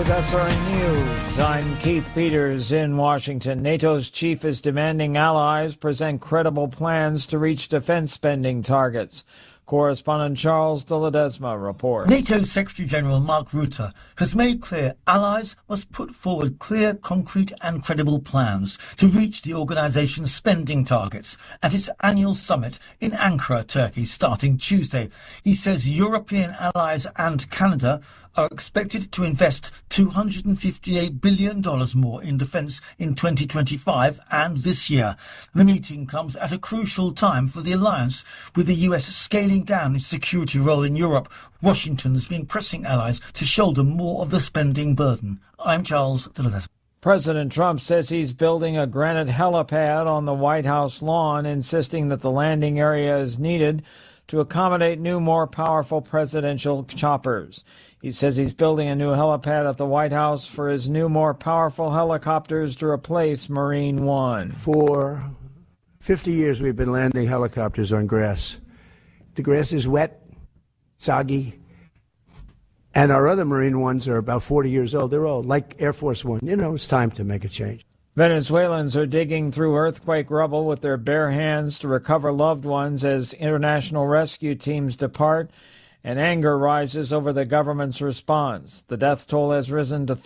SRN News. I'm Keith Peters in Washington. NATO's chief is demanding allies present credible plans to reach defense spending targets. Correspondent Charles de Ledesma reports. NATO Secretary-General Mark Rutte has made clear allies must put forward clear, concrete and credible plans to reach the organization's spending targets at its annual summit in Ankara, Turkey, starting Tuesday. He says European allies and Canada are expected to invest $258 billion more in defence in 2025 and this year. The meeting comes at a crucial time for the alliance, with the US scaling down its security role in Europe. Washington's been pressing allies to shoulder more of the spending burden. I'm Charles de Ledesma. President Trump says he's building a granite helipad on the White House lawn, insisting that the landing area is needed to accommodate new, more powerful presidential choppers. He says he's building a new helipad at the White House for his new, more powerful helicopters to replace Marine One. For 50 years, we've been landing helicopters on grass. The grass is wet, soggy, and our other Marine Ones are about 40 years old. They're old, like Air Force One. You know, it's time to make a change. Venezuelans are digging through earthquake rubble with their bare hands to recover loved ones as international rescue teams depart, and anger rises over the government's response. The death toll has risen to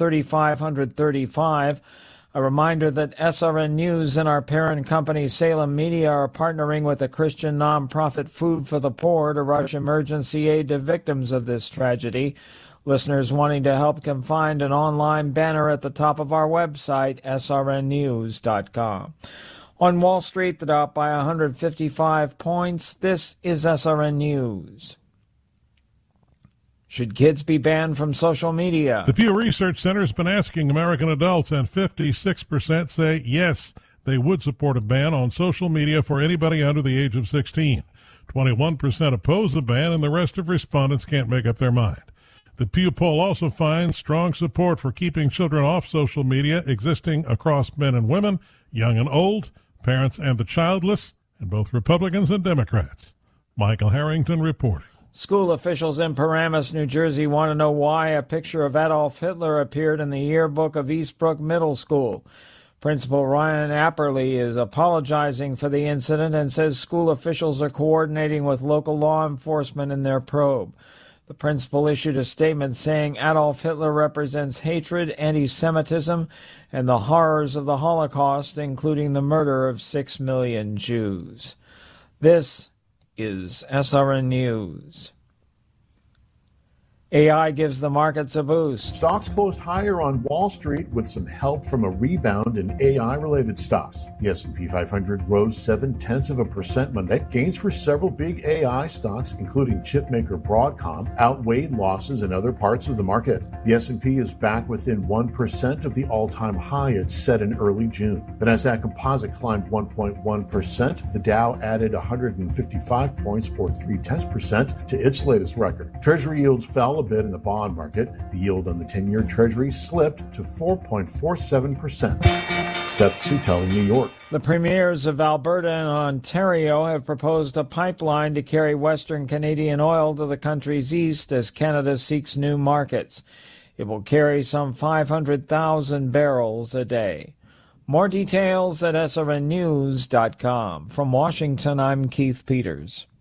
3,535. A reminder that SRN News and our parent company Salem Media are partnering with the Christian nonprofit Food for the Poor to rush emergency aid to victims of this tragedy. Listeners wanting to help can find an online banner at the top of our website, srnnews.com. On Wall Street, the Dow by 155 points. This is SRN News. Should kids be banned from social media? The Pew Research Center has been asking American adults, and 56% say yes, they would support a ban on social media for anybody under the age of 16. 21% oppose the ban, and the rest of respondents can't make up their mind. The Pew poll also finds strong support for keeping children off social media existing across men and women, young and old, parents and the childless, and both Republicans and Democrats. Michael Harrington reporting. School officials in Paramus, New Jersey want to know why a picture of Adolf Hitler appeared in the yearbook of Eastbrook Middle School. Principal Ryan Apperly is apologizing for the incident and says school officials are coordinating with local law enforcement in their probe. The principal issued a statement saying Adolf Hitler represents hatred, anti-Semitism, and the horrors of the Holocaust, including the murder of 6 million Jews. This is SRN News. AI gives the markets a boost. Stocks closed higher on Wall Street with some help from a rebound in AI-related stocks. The S&P 500 rose 0.7% Monday. Gains for several big AI stocks, including chipmaker Broadcom, outweighed losses in other parts of the market. The S&P is back within 1% of the all-time high it set in early June. The Nasdaq Composite climbed 1.1%. The Dow added 155 points, or 0.3%, to its latest record. Treasury yields fell a bit in the bond market. The yield on the 10-year Treasury slipped to 4.47%. Seth Sutel in New York. The premiers of Alberta and Ontario have proposed a pipeline to carry Western Canadian oil to the country's east as Canada seeks new markets. It will carry some 500,000 barrels a day. More details at srnnews.com. From Washington, I'm Keith Peters.